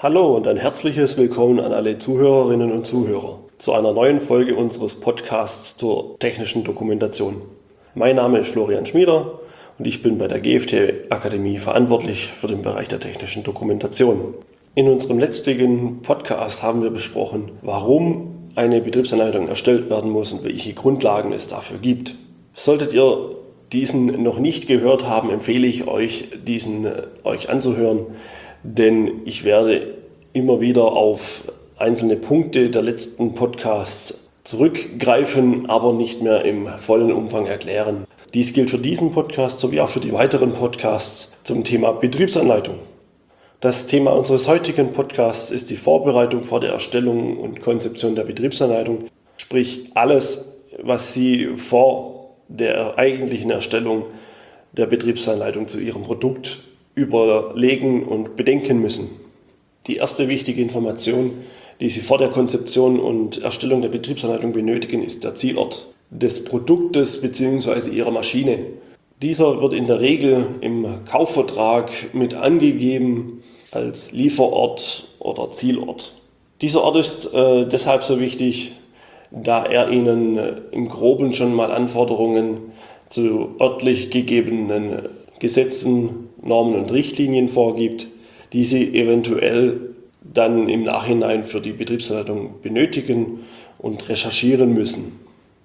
Hallo und ein herzliches Willkommen an alle Zuhörerinnen und Zuhörer zu einer neuen Folge unseres Podcasts zur technischen Dokumentation. Mein Name ist Florian Schmieder und ich bin bei der GFT Akademie verantwortlich für den Bereich der technischen Dokumentation. In unserem letzten Podcast haben wir besprochen, warum eine Betriebsanleitung erstellt werden muss und welche Grundlagen es dafür gibt. Solltet ihr diesen noch nicht gehört haben, empfehle ich euch, diesen euch anzuhören, denn ich werde immer wieder auf einzelne Punkte der letzten Podcasts zurückgreifen, aber nicht mehr im vollen Umfang erklären. Dies gilt für diesen Podcast sowie auch für die weiteren Podcasts zum Thema Betriebsanleitung. Das Thema unseres heutigen Podcasts ist die Vorbereitung vor der Erstellung und Konzeption der Betriebsanleitung, sprich alles, was Sie vor der eigentlichen Erstellung der Betriebsanleitung zu Ihrem Produkt überlegen und bedenken müssen. Die erste wichtige Information, die Sie vor der Konzeption und Erstellung der Betriebsanleitung benötigen, ist der Zielort des Produktes bzw. Ihrer Maschine. Dieser wird in der Regel im Kaufvertrag mit angegeben als Lieferort oder Zielort. Dieser Ort ist deshalb so wichtig, da er Ihnen im Groben schon mal Anforderungen zu örtlich gegebenen Gesetzen, Normen und Richtlinien vorgibt, die Sie eventuell dann im Nachhinein für die Betriebsanleitung benötigen und recherchieren müssen.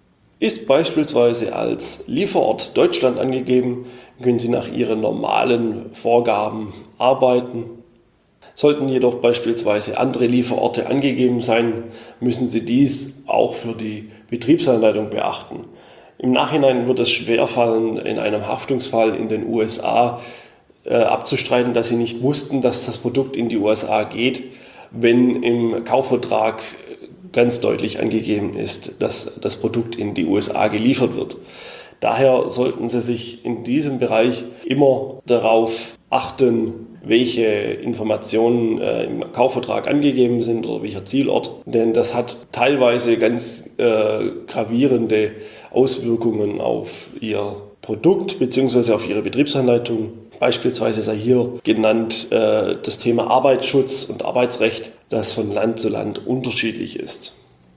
Ist beispielsweise als Lieferort Deutschland angegeben, können Sie nach Ihren normalen Vorgaben arbeiten. Sollten jedoch beispielsweise andere Lieferorte angegeben sein, müssen Sie dies auch für die Betriebsanleitung beachten. Im Nachhinein wird es schwerfallen, in einem Haftungsfall in den USA abzustreiten, dass Sie nicht wussten, dass das Produkt in die USA geht, wenn im Kaufvertrag ganz deutlich angegeben ist, dass das Produkt in die USA geliefert wird. Daher sollten Sie sich in diesem Bereich immer darauf achten, welche Informationen im Kaufvertrag angegeben sind oder welcher Zielort, denn das hat teilweise ganz gravierende Auswirkungen auf Ihr Produkt bzw. auf Ihre Betriebsanleitung. Beispielsweise sei hier genannt das Thema Arbeitsschutz und Arbeitsrecht, das von Land zu Land unterschiedlich ist.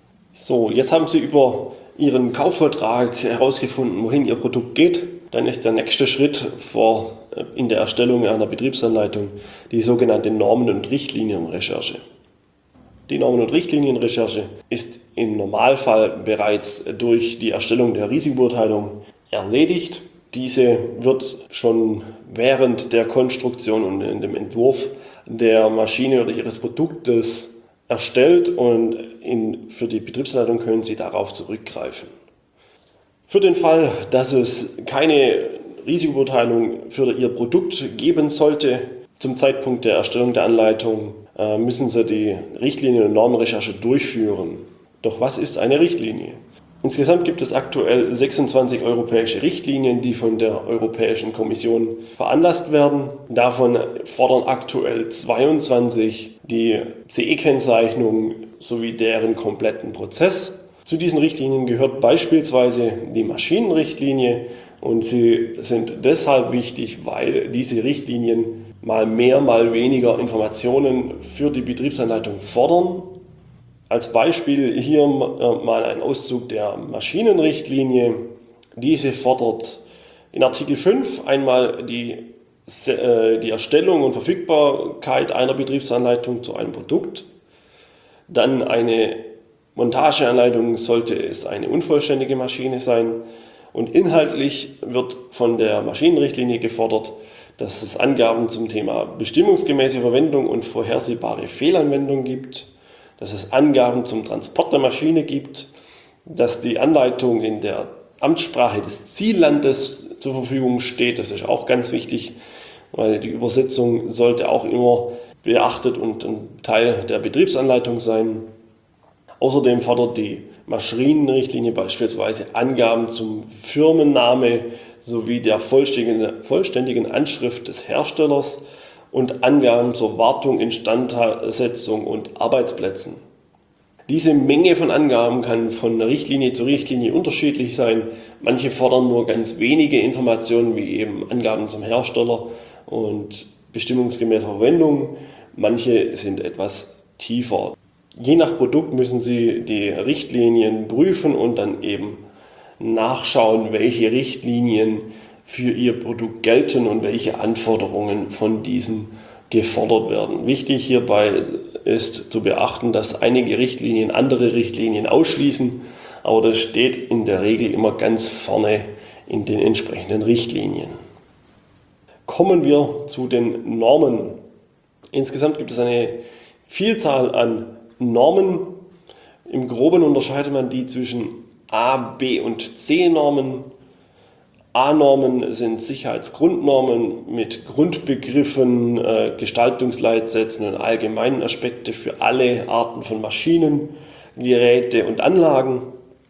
So, jetzt haben Sie über Ihren Kaufvertrag herausgefunden, wohin Ihr Produkt geht. Dann ist der nächste Schritt in der Erstellung einer Betriebsanleitung die sogenannte Normen- und Richtlinienrecherche. Die Normen- und Richtlinienrecherche ist im Normalfall bereits durch die Erstellung der Risikobeurteilung erledigt. Diese wird schon während der Konstruktion und in dem Entwurf der Maschine oder Ihres Produktes erstellt und für die Betriebsanleitung können Sie darauf zurückgreifen. Für den Fall, dass es keine Risikobeurteilung für Ihr Produkt geben sollte, zum Zeitpunkt der Erstellung der Anleitung müssen Sie die Richtlinien- und Normenrecherche durchführen. Doch was ist eine Richtlinie? Insgesamt gibt es aktuell 26 europäische Richtlinien, die von der Europäischen Kommission veranlasst werden. Davon fordern aktuell 22 die CE-Kennzeichnung sowie deren kompletten Prozess. Zu diesen Richtlinien gehört beispielsweise die Maschinenrichtlinie und sie sind deshalb wichtig, weil diese Richtlinien mal mehr, mal weniger Informationen für die Betriebsanleitung fordern. Als Beispiel hier mal ein Auszug der Maschinenrichtlinie. Diese fordert in Artikel 5 einmal die Erstellung und Verfügbarkeit einer Betriebsanleitung zu einem Produkt. Dann eine Montageanleitung, sollte es eine unvollständige Maschine sein. Und inhaltlich wird von der Maschinenrichtlinie gefordert, dass es Angaben zum Thema bestimmungsgemäße Verwendung und vorhersehbare Fehlanwendung gibt, dass es Angaben zum Transport der Maschine gibt, dass die Anleitung in der Amtssprache des Ziellandes zur Verfügung steht. Das ist auch ganz wichtig, weil die Übersetzung sollte auch immer beachtet und ein Teil der Betriebsanleitung sein. Außerdem fordert die Maschinenrichtlinie beispielsweise Angaben zum Firmenname sowie der vollständigen Anschrift des Herstellers und Angaben zur Wartung, Instandsetzung und Arbeitsplätzen. Diese Menge von Angaben kann von Richtlinie zu Richtlinie unterschiedlich sein. Manche fordern nur ganz wenige Informationen, wie eben Angaben zum Hersteller und bestimmungsgemäße Verwendung. manche sind etwas tiefer. Je nach Produkt müssen Sie die Richtlinien prüfen und dann eben nachschauen, welche Richtlinien für Ihr Produkt gelten und welche Anforderungen von diesen gefordert werden. Wichtig hierbei ist zu beachten, dass einige Richtlinien andere Richtlinien ausschließen, aber das steht in der Regel immer ganz vorne in den entsprechenden Richtlinien. Kommen wir zu den Normen. Insgesamt gibt es eine Vielzahl an Normen. Im Groben unterscheidet man die zwischen A, B und C-Normen. A-Normen sind Sicherheitsgrundnormen mit Grundbegriffen, Gestaltungsleitsätzen und allgemeinen Aspekte für alle Arten von Maschinen, Geräte und Anlagen.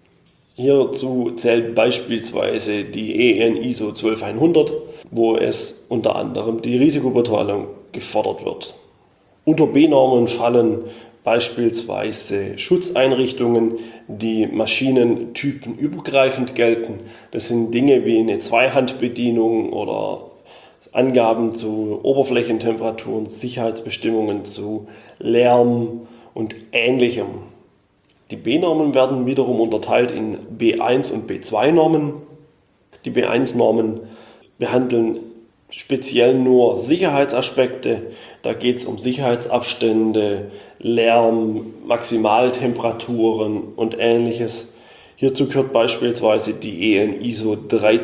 Hierzu zählt beispielsweise die EN ISO 12100, wo es unter anderem die Risikobeurteilung gefordert wird. Unter B-Normen fallen beispielsweise Schutzeinrichtungen, die maschinentypenübergreifend gelten. Das sind Dinge wie eine Zweihandbedienung oder Angaben zu Oberflächentemperaturen, Sicherheitsbestimmungen zu Lärm und Ähnlichem. Die B-Normen werden wiederum unterteilt in B1 und B2-Normen. Die B1-Normen behandeln speziell nur Sicherheitsaspekte. Da geht es um Sicherheitsabstände, Lärm, Maximaltemperaturen und Ähnliches. Hierzu gehört beispielsweise die EN ISO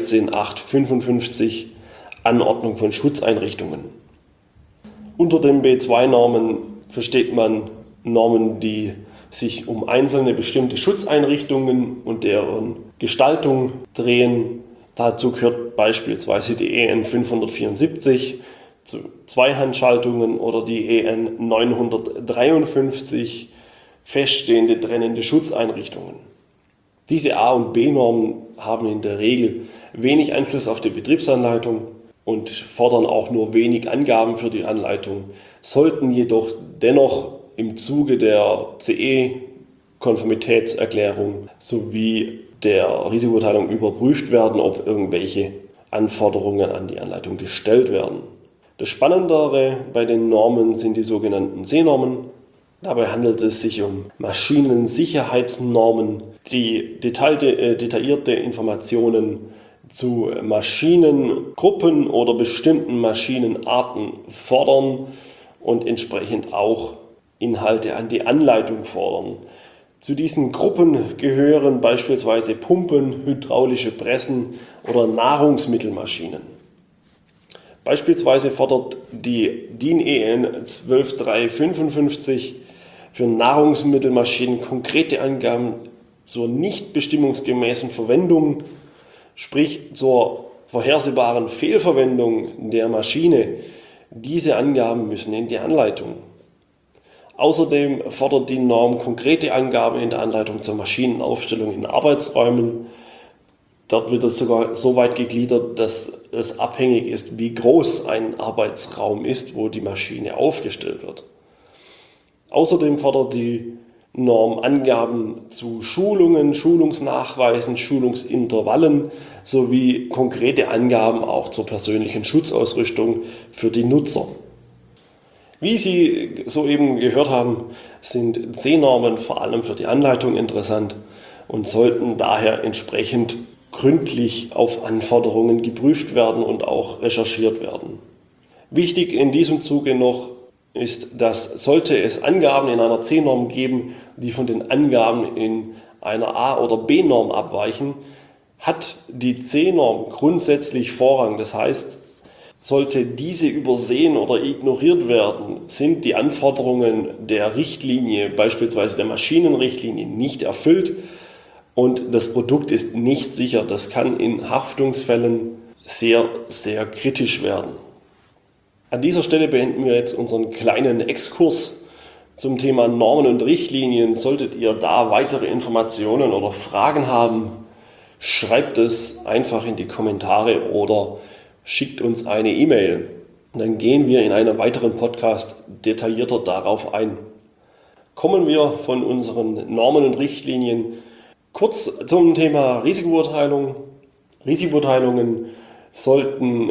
13855, Anordnung von Schutzeinrichtungen. Unter den B2-Normen versteht man Normen, die sich um einzelne bestimmte Schutzeinrichtungen und deren Gestaltung drehen. Dazu gehört beispielsweise die EN 574 zu Zweihandschaltungen oder die EN 953 feststehende trennende Schutzeinrichtungen. Diese A- und B-Normen haben in der Regel wenig Einfluss auf die Betriebsanleitung und fordern auch nur wenig Angaben für die Anleitung, sollten jedoch dennoch im Zuge der CE-Konformitätserklärung sowie der Risikobeurteilung überprüft werden, ob irgendwelche Anforderungen an die Anleitung gestellt werden. Das Spannendere bei den Normen sind die sogenannten C-Normen. Dabei handelt es sich um Maschinensicherheitsnormen, die detaillierte Informationen zu Maschinengruppen oder bestimmten Maschinenarten fordern und entsprechend auch Inhalte an die Anleitung fordern. Zu diesen Gruppen gehören beispielsweise Pumpen, hydraulische Pressen oder Nahrungsmittelmaschinen. Beispielsweise fordert die DIN EN 12355 für Nahrungsmittelmaschinen konkrete Angaben zur nicht bestimmungsgemäßen Verwendung, sprich zur vorhersehbaren Fehlverwendung der Maschine. Diese Angaben müssen in die Anleitung. Außerdem fordert die Norm konkrete Angaben in der Anleitung zur Maschinenaufstellung in Arbeitsräumen. Dort wird es sogar so weit gegliedert, dass es abhängig ist, wie groß ein Arbeitsraum ist, wo die Maschine aufgestellt wird. Außerdem fordert die Norm Angaben zu Schulungen, Schulungsnachweisen, Schulungsintervallen sowie konkrete Angaben auch zur persönlichen Schutzausrüstung für die Nutzer. Wie Sie soeben gehört haben, sind C-Normen vor allem für die Anleitung interessant und sollten daher entsprechend gründlich auf Anforderungen geprüft werden und auch recherchiert werden. Wichtig in diesem Zuge noch ist, dass sollte es Angaben in einer C-Norm geben, die von den Angaben in einer A- oder B-Norm abweichen, hat die C-Norm grundsätzlich Vorrang. Das heißt, sollte diese übersehen oder ignoriert werden, sind die Anforderungen der Richtlinie, beispielsweise der Maschinenrichtlinie, nicht erfüllt und das Produkt ist nicht sicher. Das kann in Haftungsfällen sehr, sehr kritisch werden. An dieser Stelle beenden wir jetzt unseren kleinen Exkurs zum Thema Normen und Richtlinien. Solltet ihr da weitere Informationen oder Fragen haben, schreibt es einfach in die Kommentare oder schickt uns eine E-Mail. Dann gehen wir in einem weiteren Podcast detaillierter darauf ein. Kommen wir von unseren Normen und Richtlinien kurz zum Thema Risikobeurteilung. Risikobeurteilungen sollten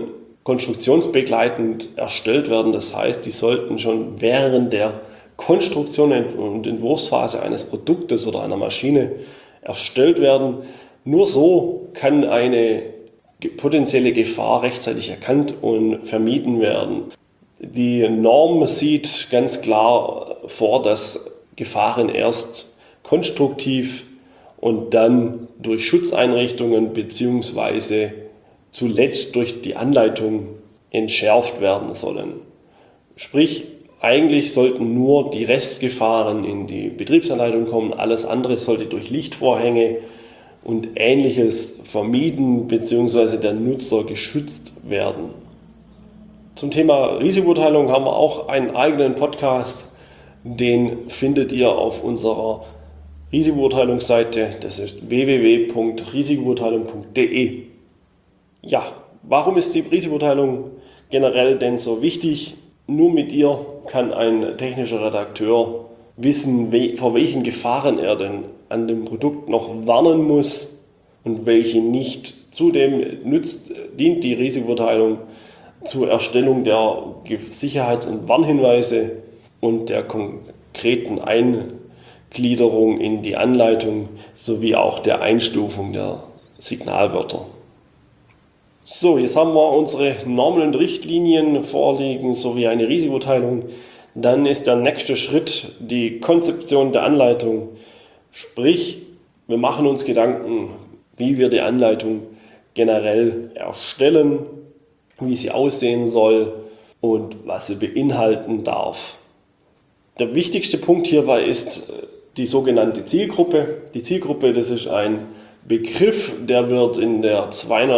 konstruktionsbegleitend erstellt werden. Das heißt, die sollten schon während der Konstruktion und Entwurfsphase eines Produktes oder einer Maschine erstellt werden. Nur so kann eine potenzielle Gefahr rechtzeitig erkannt und vermieden werden. Die Norm sieht ganz klar vor, dass Gefahren erst konstruktiv und dann durch Schutzeinrichtungen bzw. zuletzt durch die Anleitung entschärft werden sollen. Sprich, eigentlich sollten nur die Restgefahren in die Betriebsanleitung kommen, alles andere sollte durch Lichtvorhänge und Ähnliches vermieden bzw. der Nutzer geschützt werden. Zum Thema Risikobeurteilung haben wir auch einen eigenen Podcast, den findet ihr auf unserer Risikobeurteilungsseite, das ist www.risikobeurteilung.de. Ja, warum ist die Risikobeurteilung generell denn so wichtig? Nur mit ihr kann ein technischer Redakteur wissen, vor welchen Gefahren er denn an dem Produkt noch warnen muss und welche nicht. Zudem dient die Risikobeurteilung zur Erstellung der Sicherheits- und Warnhinweise und der konkreten Eingliederung in die Anleitung sowie auch der Einstufung der Signalwörter. So, jetzt haben wir unsere Normen und Richtlinien vorliegen sowie eine Risikobeurteilung. Dann ist der nächste Schritt die Konzeption der Anleitung. Sprich, wir machen uns Gedanken, wie wir die Anleitung generell erstellen, wie sie aussehen soll und was sie beinhalten darf. Der wichtigste Punkt hierbei ist die sogenannte Zielgruppe. Die Zielgruppe, das ist ein Begriff, der wird in der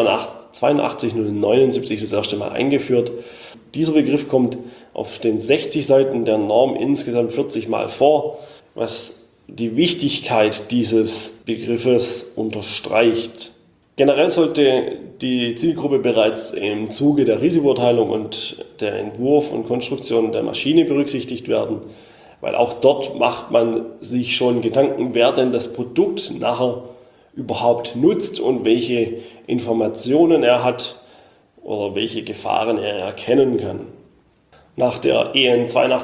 82079 das erste Mal eingeführt. Dieser Begriff kommt auf den 60 Seiten der Norm insgesamt 40 Mal vor, was die Wichtigkeit dieses Begriffes unterstreicht. Generell sollte die Zielgruppe bereits im Zuge der Risikobeurteilung und der Entwurf und Konstruktion der Maschine berücksichtigt werden, weil auch dort macht man sich schon Gedanken, wer denn das Produkt nachher überhaupt nutzt und welche Informationen er hat oder welche Gefahren er erkennen kann. Nach der EN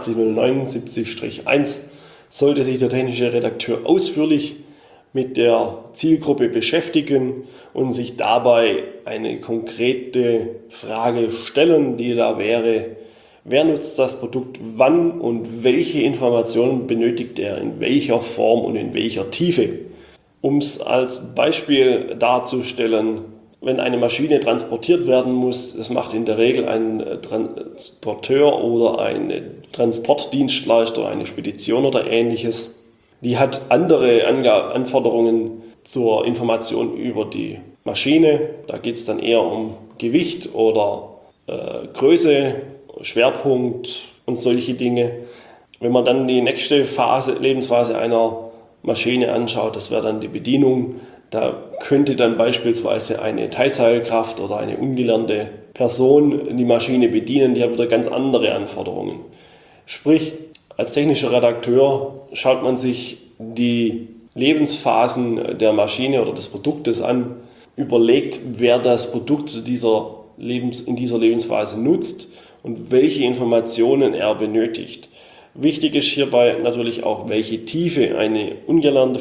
82079-1 sollte sich der technische Redakteur ausführlich mit der Zielgruppe beschäftigen und sich dabei eine konkrete Frage stellen, die da wäre: Wer nutzt das Produkt wann und welche Informationen benötigt er in welcher Form und in welcher Tiefe? Um es als Beispiel darzustellen, wenn eine Maschine transportiert werden muss, es macht in der Regel ein Transporteur oder ein Transportdienstleister, eine Spedition oder Ähnliches. Die hat andere Anforderungen zur Information über die Maschine. Da geht es dann eher um Gewicht oder Größe, Schwerpunkt und solche Dinge. Wenn man dann die nächste Lebensphase einer Maschine anschaut, das wäre dann die Bedienung. Da könnte dann beispielsweise eine Teilzeitkraft oder eine ungelernte Person die Maschine bedienen, die hat wieder ganz andere Anforderungen. Sprich, als technischer Redakteur schaut man sich die Lebensphasen der Maschine oder des Produktes an, überlegt, wer das Produkt in dieser Lebensphase nutzt und welche Informationen er benötigt. Wichtig ist hierbei natürlich auch, welche Tiefe eine ungelernte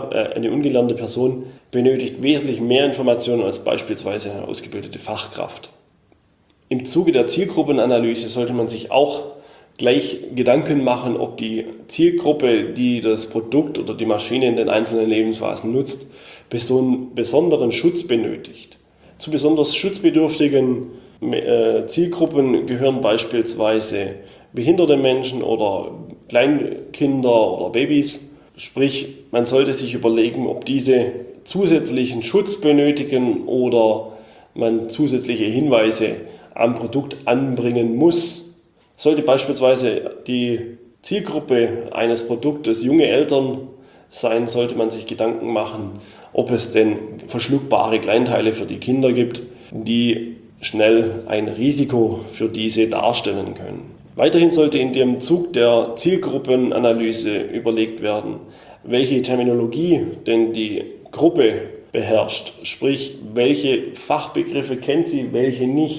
Person benötigt wesentlich mehr Informationen als beispielsweise eine ausgebildete Fachkraft. Im Zuge der Zielgruppenanalyse sollte man sich auch gleich Gedanken machen, ob die Zielgruppe, die das Produkt oder die Maschine in den einzelnen Lebensphasen nutzt, besonderen Schutz benötigt. Zu besonders schutzbedürftigen Zielgruppen gehören beispielsweise behinderte Menschen oder Kleinkinder oder Babys. Sprich, man sollte sich überlegen, ob diese zusätzlichen Schutz benötigen oder man zusätzliche Hinweise am Produkt anbringen muss. Sollte beispielsweise die Zielgruppe eines Produktes junge Eltern sein, sollte man sich Gedanken machen, ob es denn verschluckbare Kleinteile für die Kinder gibt, die schnell ein Risiko für diese darstellen können. Weiterhin sollte in dem Zug der Zielgruppenanalyse überlegt werden, welche Terminologie denn die Gruppe beherrscht, sprich welche Fachbegriffe kennt sie, welche nicht,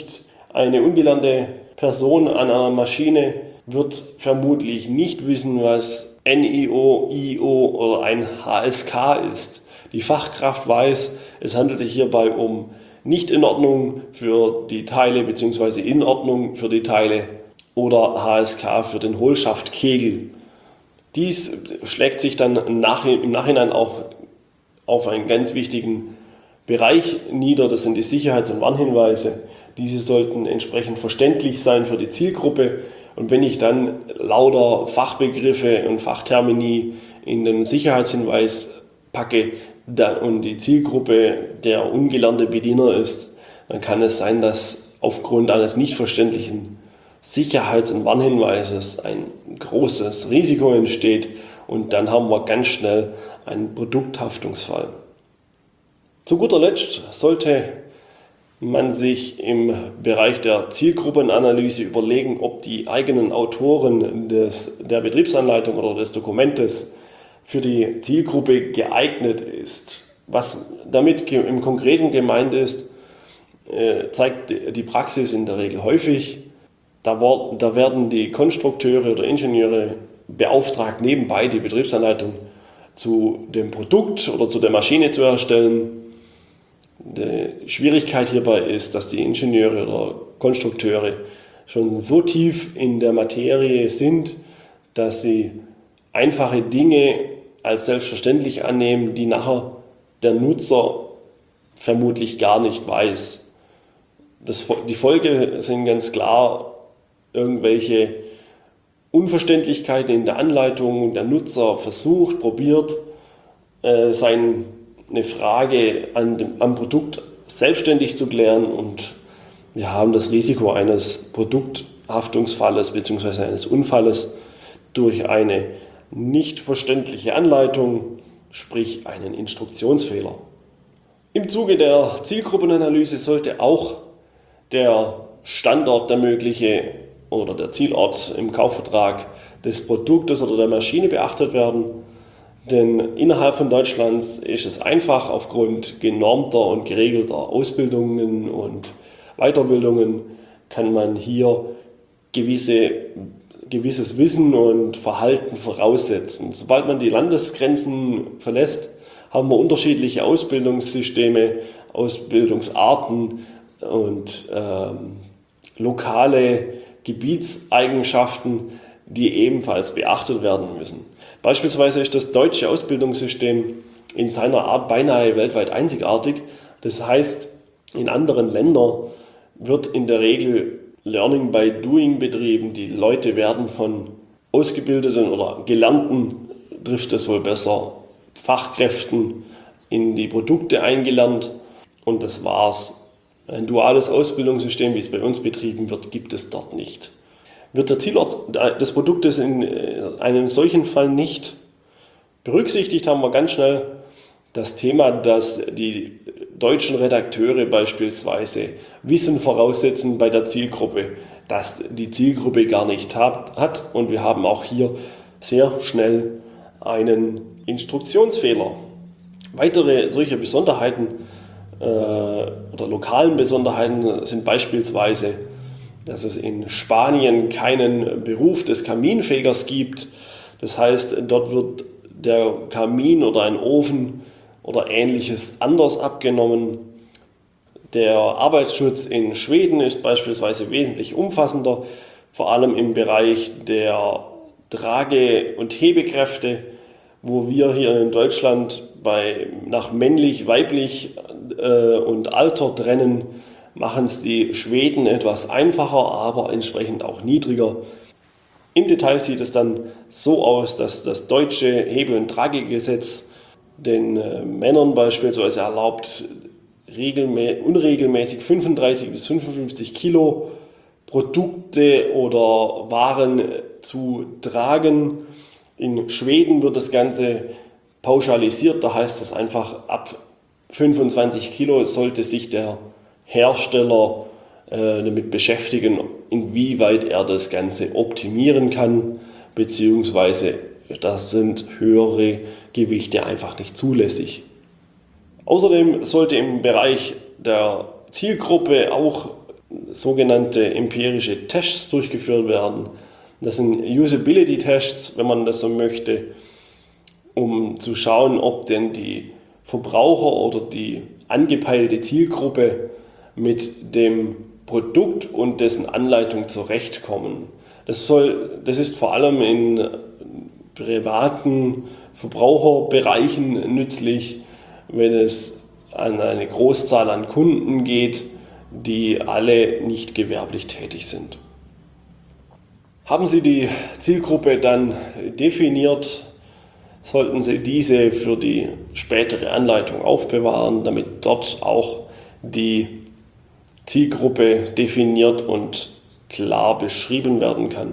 Eine ungelernte Person an einer Maschine wird vermutlich nicht wissen, was NIO, IO oder ein HSK ist. Die Fachkraft weiß, es handelt sich hierbei um Nicht-In-Ordnung für die Teile bzw. In-Ordnung für die Teile oder HSK für den Hohlschaftkegel. Dies schlägt sich dann im Nachhinein auch auf einen ganz wichtigen Bereich nieder, das sind die Sicherheits- und Warnhinweise. Diese sollten entsprechend verständlich sein für die Zielgruppe. Und wenn ich dann lauter Fachbegriffe und Fachtermini in den Sicherheitshinweis packe und die Zielgruppe der ungelernte Bediener ist, dann kann es sein, dass aufgrund eines nicht verständlichen Sicherheits- und Warnhinweises ein großes Risiko entsteht und dann haben wir ganz schnell einen Produkthaftungsfall. Zu guter Letzt sollte man sich im Bereich der Zielgruppenanalyse überlegen, ob die eigenen Autoren der Betriebsanleitung oder des Dokumentes für die Zielgruppe geeignet ist. Was damit im Konkreten gemeint ist, zeigt die Praxis in der Regel häufig. Da werden die Konstrukteure oder Ingenieure beauftragt, nebenbei die Betriebsanleitung zu dem Produkt oder zu der Maschine zu erstellen. Die Schwierigkeit hierbei ist, dass die Ingenieure oder Konstrukteure schon so tief in der Materie sind, dass sie einfache Dinge als selbstverständlich annehmen, die nachher der Nutzer vermutlich gar nicht weiß. Die Folge sind ganz klar irgendwelche Unverständlichkeiten in der Anleitung. Der Nutzer probiert, eine Frage am Produkt selbstständig zu klären und wir haben das Risiko eines Produkthaftungsfalles bzw. eines Unfalles durch eine nicht verständliche Anleitung, sprich einen Instruktionsfehler. Im Zuge der Zielgruppenanalyse sollte auch der Standort, der mögliche oder der Zielort im Kaufvertrag des Produktes oder der Maschine beachtet werden. Denn innerhalb von Deutschlands ist es einfach, aufgrund genormter und geregelter Ausbildungen und Weiterbildungen kann man hier gewisses Wissen und Verhalten voraussetzen. Sobald man die Landesgrenzen verlässt, haben wir unterschiedliche Ausbildungssysteme, Ausbildungsarten und lokale Gebietseigenschaften, die ebenfalls beachtet werden müssen. Beispielsweise ist das deutsche Ausbildungssystem in seiner Art beinahe weltweit einzigartig. Das heißt, in anderen Ländern wird in der Regel Learning by Doing betrieben. Die Leute werden von ausgebildeten oder gelernten, trifft es wohl besser, Fachkräften in die Produkte eingelernt und das war's. Ein duales Ausbildungssystem, wie es bei uns betrieben wird, gibt es dort nicht. Wird der Zielort des Produktes in einem solchen Fall nicht berücksichtigt, haben wir ganz schnell das Thema, dass die deutschen Redakteure beispielsweise Wissen voraussetzen bei der Zielgruppe, das die Zielgruppe gar nicht hat und wir haben auch hier sehr schnell einen Instruktionsfehler. Weitere solche Besonderheiten oder lokalen Besonderheiten sind beispielsweise, dass es in Spanien keinen Beruf des Kaminfegers gibt. Das heißt, dort wird der Kamin oder ein Ofen oder ähnliches anders abgenommen. Der Arbeitsschutz in Schweden ist beispielsweise wesentlich umfassender, vor allem im Bereich der Trage- und Hebekräfte, wo wir hier in Deutschland nach männlich, weiblich und Alter trennen, machen es die Schweden etwas einfacher, aber entsprechend auch niedriger. Im Detail sieht es dann so aus, dass das deutsche Hebe- und Tragegesetz den Männern beispielsweise erlaubt, unregelmäßig 35 bis 55 Kilo Produkte oder Waren zu tragen. In Schweden wird das Ganze pauschalisiert, da heißt es einfach, ab 25 Kilo sollte sich der Hersteller damit beschäftigen, inwieweit er das Ganze optimieren kann, beziehungsweise das sind höhere Gewichte einfach nicht zulässig. Außerdem sollte im Bereich der Zielgruppe auch sogenannte empirische Tests durchgeführt werden. Das sind Usability-Tests, wenn man das so möchte, um zu schauen, ob denn die Verbraucher oder die angepeilte Zielgruppe mit dem Produkt und dessen Anleitung zurechtkommen. Das ist vor allem in privaten Verbraucherbereichen nützlich, wenn es an eine Großzahl an Kunden geht, die alle nicht gewerblich tätig sind. Haben Sie die Zielgruppe dann definiert, sollten Sie diese für die spätere Anleitung aufbewahren, damit dort auch die Zielgruppe definiert und klar beschrieben werden kann.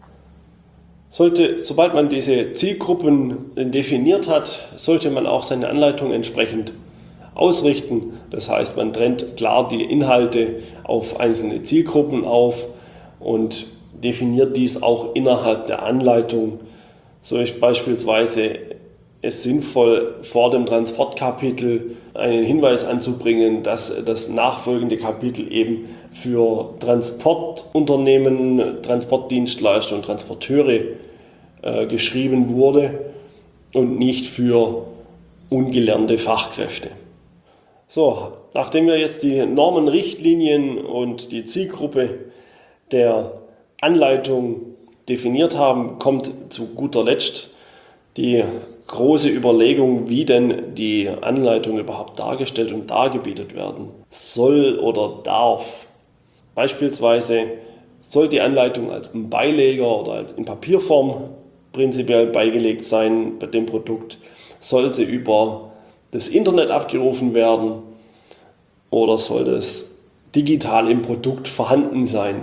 Sobald man diese Zielgruppen definiert hat, sollte man auch seine Anleitung entsprechend ausrichten. Das heißt, man trennt klar die Inhalte auf einzelne Zielgruppen auf und definiert dies auch innerhalb der Anleitung. So ist beispielsweise es sinnvoll, vor dem Transportkapitel einen Hinweis anzubringen, dass das nachfolgende Kapitel eben für Transportunternehmen, Transportdienstleister und Transporteure geschrieben wurde und nicht für ungelernte Fachkräfte. So, nachdem wir jetzt die Normen, Richtlinien und die Zielgruppe der Anleitung definiert haben, kommt zu guter Letzt die große Überlegung, wie denn die Anleitung überhaupt dargestellt und dargebietet werden soll oder darf. Beispielsweise soll die Anleitung als Beileger oder in Papierform prinzipiell beigelegt sein bei dem Produkt, soll sie über das Internet abgerufen werden oder soll das digital im Produkt vorhanden sein.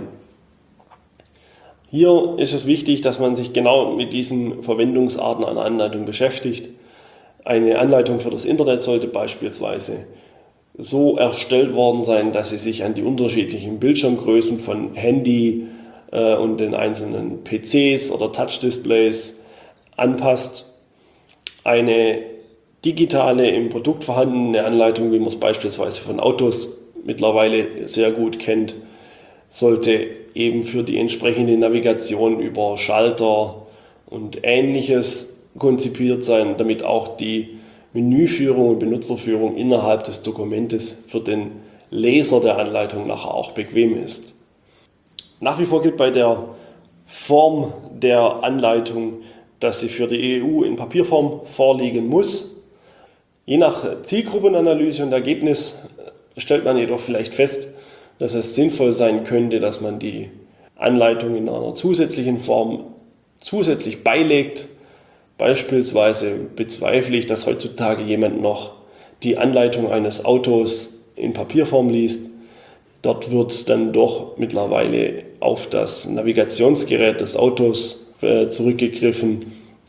Hier ist es wichtig, dass man sich genau mit diesen Verwendungsarten einer Anleitung beschäftigt. Eine Anleitung für das Internet sollte beispielsweise so erstellt worden sein, dass sie sich an die unterschiedlichen Bildschirmgrößen von Handy und den einzelnen PCs oder Touchdisplays anpasst. Eine digitale, im Produkt vorhandene Anleitung, wie man es beispielsweise von Autos mittlerweile sehr gut kennt, sollte eben für die entsprechende Navigation über Schalter und Ähnliches konzipiert sein, damit auch die Menüführung und Benutzerführung innerhalb des Dokumentes für den Leser der Anleitung nachher auch bequem ist. Nach wie vor gilt bei der Form der Anleitung, dass sie für die EU in Papierform vorliegen muss. Je nach Zielgruppenanalyse und Ergebnis stellt man jedoch vielleicht fest, dass es sinnvoll sein könnte, dass man die Anleitung in einer zusätzlichen Form zusätzlich beilegt. Beispielsweise bezweifle ich, dass heutzutage jemand noch die Anleitung eines Autos in Papierform liest. Dort wird dann doch mittlerweile auf das Navigationsgerät des Autos zurückgegriffen,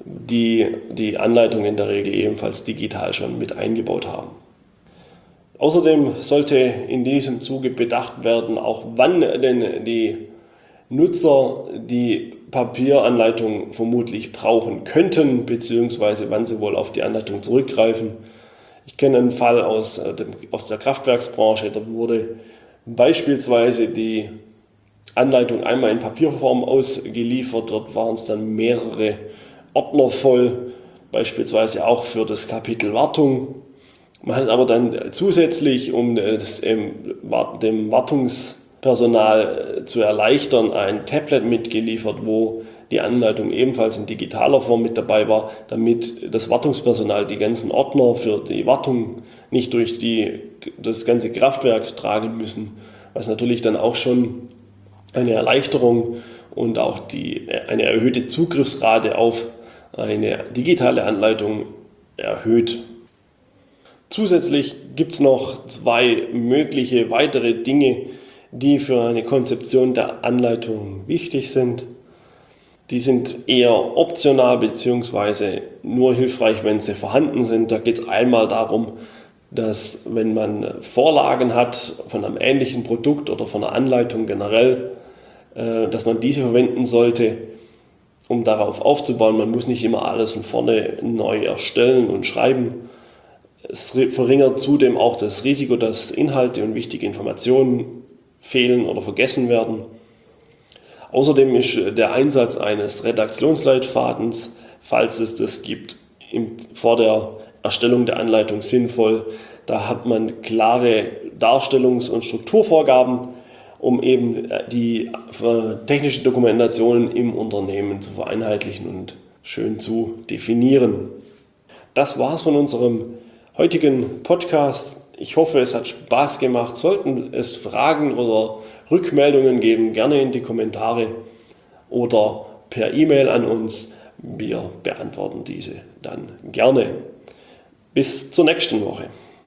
die Anleitung in der Regel ebenfalls digital schon mit eingebaut haben. Außerdem sollte in diesem Zuge bedacht werden, auch wann denn die Nutzer die Papieranleitung vermutlich brauchen könnten, beziehungsweise wann sie wohl auf die Anleitung zurückgreifen. Ich kenne einen Fall aus der Kraftwerksbranche, da wurde beispielsweise die Anleitung einmal in Papierform ausgeliefert, dort waren es dann mehrere Ordner voll, beispielsweise auch für das Kapitel Wartung. Man hat aber dann zusätzlich, um dem Wartungspersonal zu erleichtern, ein Tablet mitgeliefert, wo die Anleitung ebenfalls in digitaler Form mit dabei war, damit das Wartungspersonal die ganzen Ordner für die Wartung nicht durch das ganze Kraftwerk tragen müssen, was natürlich dann auch schon eine Erleichterung und auch eine erhöhte Zugriffsrate auf eine digitale Anleitung erhöht. Zusätzlich gibt es noch 2 mögliche weitere Dinge, die für eine Konzeption der Anleitung wichtig sind. Die sind eher optional bzw. nur hilfreich, wenn sie vorhanden sind. Da geht es einmal darum, dass wenn man Vorlagen hat von einem ähnlichen Produkt oder von einer Anleitung generell, dass man diese verwenden sollte, um darauf aufzubauen. Man muss nicht immer alles von vorne neu erstellen und schreiben. Es verringert zudem auch das Risiko, dass Inhalte und wichtige Informationen fehlen oder vergessen werden. Außerdem ist der Einsatz eines Redaktionsleitfadens, falls es das gibt, vor der Erstellung der Anleitung sinnvoll. Da hat man klare Darstellungs- und Strukturvorgaben, um eben die technische Dokumentation im Unternehmen zu vereinheitlichen und schön zu definieren. Das war's von unserem heutigen Podcast. Ich hoffe, es hat Spaß gemacht. Sollten es Fragen oder Rückmeldungen geben, gerne in die Kommentare oder per E-Mail an uns. Wir beantworten diese dann gerne. Bis zur nächsten Woche.